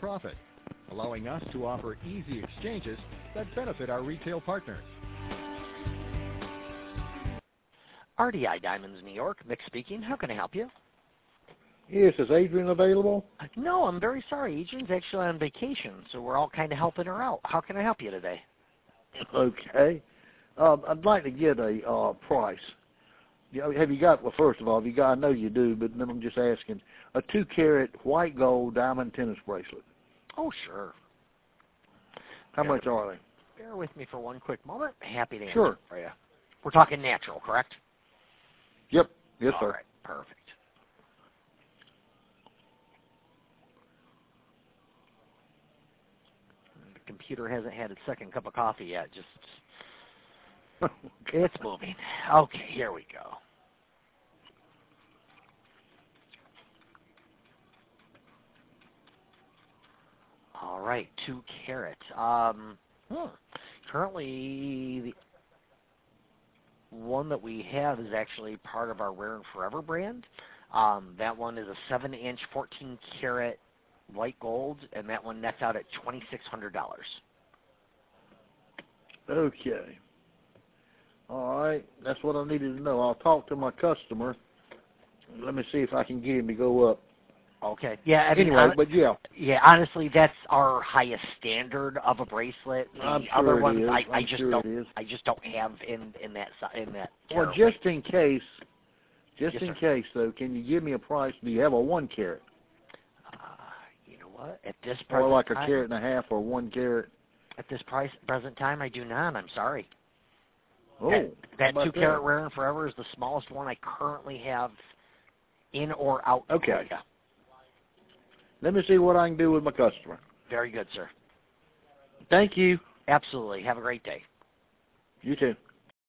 profit, allowing us to offer easy exchanges that benefit our retail partners. RDI Diamonds, New York. Mick speaking. How can I help you? Yes, is Adrian available? No, I'm very sorry. Adrian's actually on vacation, so we're all kind of helping her out. How can I help you today? Okay. I'd like to get a price. Have you got, well, first of all, have you got, I know you do, but then I'm just asking, a 2-carat white gold diamond tennis bracelet. Oh, sure. How much are they? Bear with me for one quick moment. Happy to answer Sure. for you. We're talking natural, correct? Yep. Yes, sir. All right. Perfect. The computer hasn't had its second cup of coffee yet. It's moving. Okay, here we go. All right, 2 carat. Currently, the one that we have is actually part of our Rare and Forever brand. That one is a 7-inch, 14-carat white gold, and that one nets out at $2,600. Okay. All right. That's what I needed to know. I'll talk to my customer. Let me see if I can get him to go up. Okay. Yeah. I mean, anyway, but yeah. Yeah. Honestly, that's our highest standard of a bracelet. The I'm other sure ones, it is. I just don't. I just don't have in that. Well, just in case. Yes, In sir. case, though, can you give me a price? Do you have a 1 carat? You know what? At this Or present like a time, carat and a half or 1 carat? At this present time, I do not. I'm sorry. Oh, that how 2 about carat that? Rare and Forever is the smallest one I currently have in or out. Okay. Let me see what I can do with my customer. Very good, sir. Thank you. Absolutely. Have a great day. You too.